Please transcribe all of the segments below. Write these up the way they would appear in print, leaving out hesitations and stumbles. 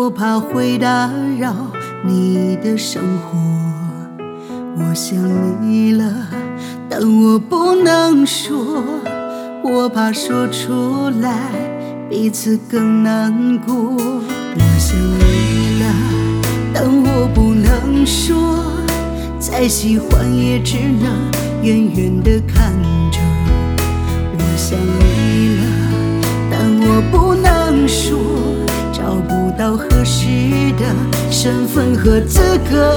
我怕会打扰你的生活。我想你了，但我不能说，我怕说出来彼此更难过。我想你了，但我不能说，再喜欢也只能远远地看着。我想你了，但我不能说，找不到合适的身份和资格。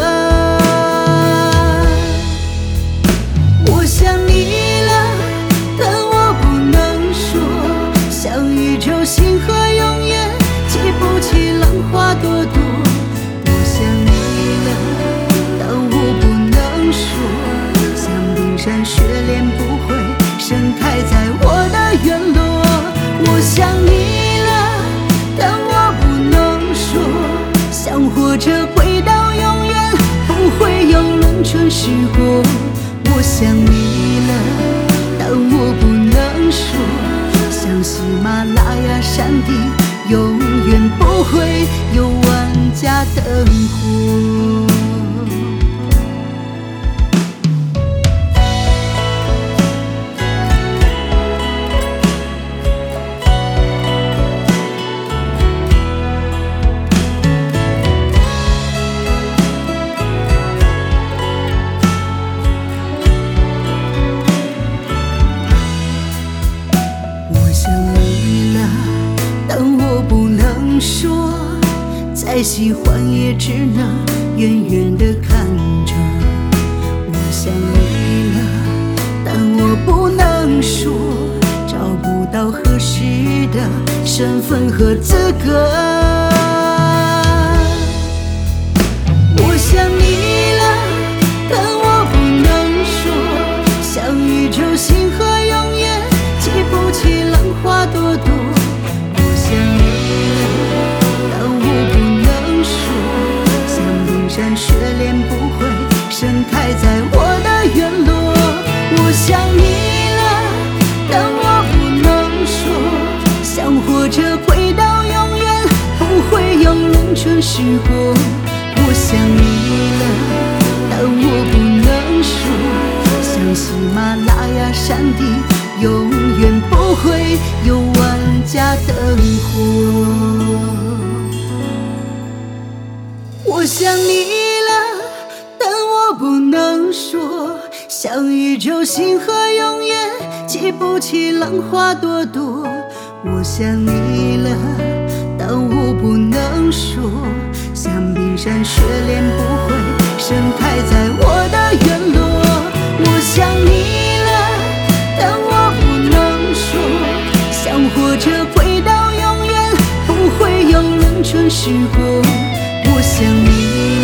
我想你了，但我不能说，像宇宙星河永远记不起浪花朵朵。我想你了，但我不能说，像冰山雪莲不会盛开在我的院落。我想你了，但我不能说，想活着回到永远不会有轮转时过。我想你了，但我不能说，像喜马拉雅山顶永远不会有万家灯火。说再喜欢也只能远远地看着。我想你了，但我不能说，找不到合适的身份和资格。我想你了，但我不能说，像宇宙星河永远记不起浪花朵朵。我想你了，山雪莲不会盛开在我的院落。我想你了，但我不能说，想活着回到永远不会有轮转时过。我想你了，但我不能说，像喜马拉雅山顶永远不会有万家灯火。我想你了，但我不能说，像宇宙星河永远记不起浪花朵朵。我想你了，但我不能说，像冰山雪莲不会盛开在我的院落。我想你了，但我不能说，想活着回到永远不会有轮转时过。我想你。